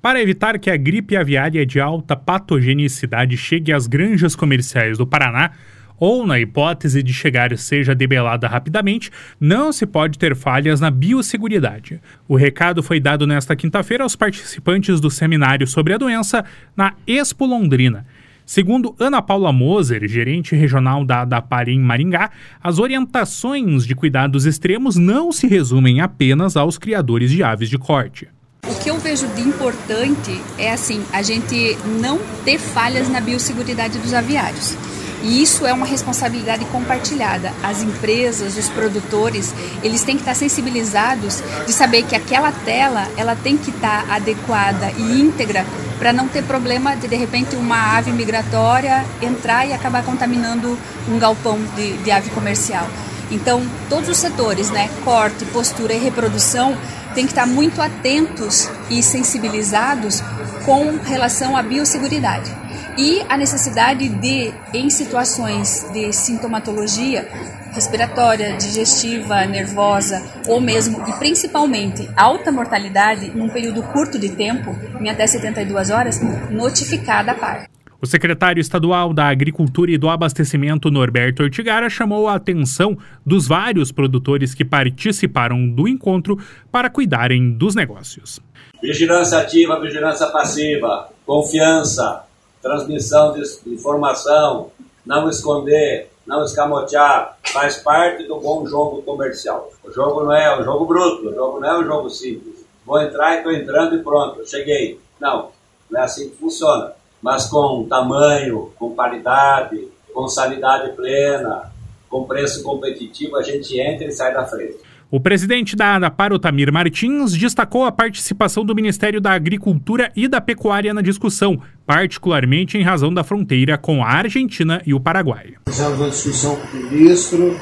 Para evitar que a gripe aviária de alta patogenicidade chegue às granjas comerciais do Paraná, ou na hipótese de chegar seja debelada rapidamente, não se pode ter falhas na biosseguridade. O recado foi dado nesta quinta-feira aos participantes do seminário sobre a doença na Expo Londrina. Segundo Ana Paula Moser, gerente regional da ADAPAR em Maringá, as orientações de cuidados extremos não se resumem apenas aos criadores de aves de corte. O que eu vejo de importante é a gente não ter falhas na biosseguridade dos aviários. E isso é uma responsabilidade compartilhada. As empresas, os produtores, eles têm que estar sensibilizados de saber que aquela tela ela tem que estar adequada e íntegra para não ter problema de repente, uma ave migratória entrar e acabar contaminando um galpão de ave comercial. Então, todos os setores, corte, postura e reprodução, têm que estar muito atentos e sensibilizados com relação à biosseguridade. E a necessidade de, em situações de sintomatologia respiratória, digestiva, nervosa ou mesmo e principalmente alta mortalidade num período curto de tempo, em até 72 horas, notificar a ADAPAR. O secretário estadual da Agricultura e do Abastecimento, Norberto Ortigara, chamou a atenção dos vários produtores que participaram do encontro para cuidarem dos negócios. Vigilância ativa, vigilância passiva, confiança, transmissão de informação, não esconder, não escamotear, faz parte do bom jogo comercial. O jogo não é o jogo bruto, o jogo não é o jogo simples. Vou entrar e estou entrando e pronto, cheguei. Não é assim que funciona. Mas com tamanho, com qualidade, com sanidade plena, com preço competitivo, a gente entra e sai da frente. O presidente da ADAPAR, Otamir Martins, destacou a participação do Ministério da Agricultura e da Pecuária na discussão, particularmente em razão da fronteira com a Argentina e o Paraguai. Fizemos uma discussão com o ministro,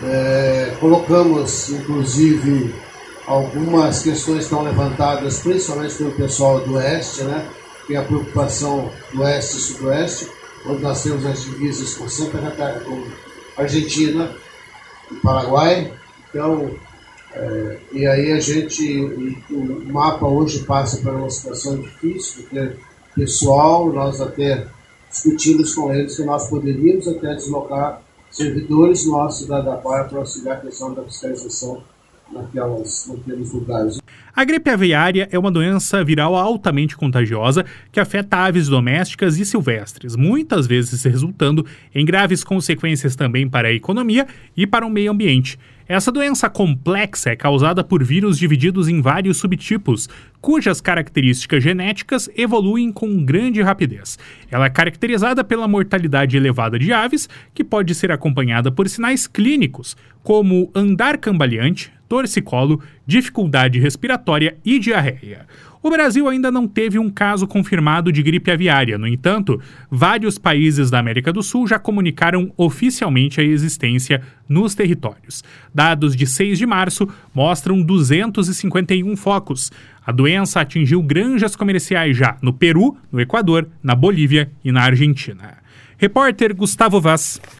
colocamos, inclusive, algumas questões que estão levantadas, principalmente pelo pessoal do Oeste, que é a preocupação do Oeste e Sudoeste, onde nós temos as divisas com Santa Catarina, com Argentina e Paraguai. Então, e aí o mapa hoje passa por uma situação difícil, porque pessoal, nós até discutimos com eles que nós poderíamos até deslocar servidores nossos da ADAPAR para auxiliar a questão da fiscalização naqueles lugares. A gripe aviária é uma doença viral altamente contagiosa que afeta aves domésticas e silvestres, muitas vezes resultando em graves consequências também para a economia e para o meio ambiente. Essa doença complexa é causada por vírus divididos em vários subtipos, cujas características genéticas evoluem com grande rapidez. Ela é caracterizada pela mortalidade elevada de aves, que pode ser acompanhada por sinais clínicos, como andar cambaleante, torcicolo, dificuldade respiratória e diarreia. O Brasil ainda não teve um caso confirmado de gripe aviária. No entanto, vários países da América do Sul já comunicaram oficialmente a existência nos territórios. Dados de 6 de março mostram 251 focos. A doença atingiu granjas comerciais já no Peru, no Equador, na Bolívia e na Argentina. Repórter Gustavo Vaz.